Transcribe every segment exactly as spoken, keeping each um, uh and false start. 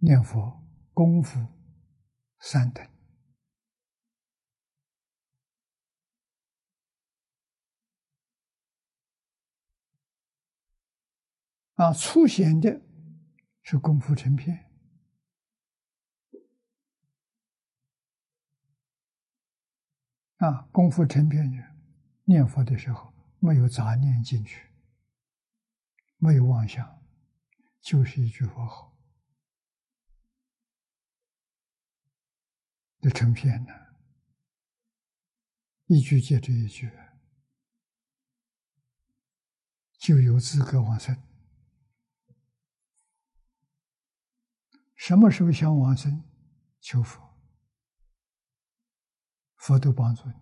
念佛功夫三等。啊，粗显的是功夫成片，啊，功夫成片人念佛的时候没有杂念进去，没有妄想，就是一句佛号的成片呢，一句接着一句，就有资格往生。什么时候想往生？求佛，佛都帮助你。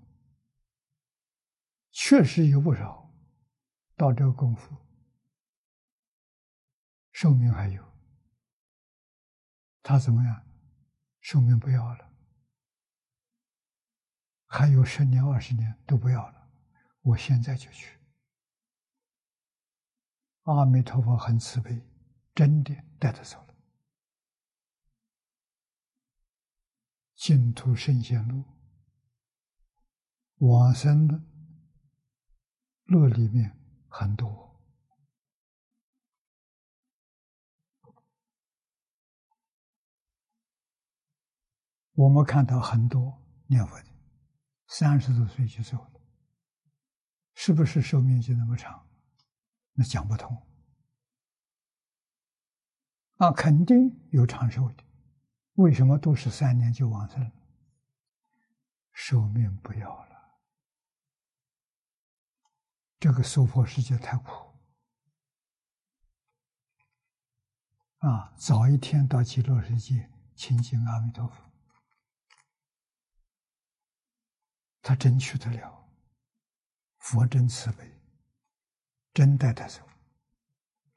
确实有不少到这个功夫，寿命还有，他怎么样？寿命不要了，还有十年、二十年都不要了，我现在就去。阿弥陀佛很慈悲，真的带他走了。净土圣贤录往生的路里面很多，我们看到很多念佛的三十多岁就走了，是不是寿命就那么长？那讲不通啊，肯定有长寿的，为什么都是三年就往生了？寿命不要了。这个娑婆世界太苦啊！早一天到极乐世界亲近阿弥陀佛，他真去得了，佛真慈悲，真带他走。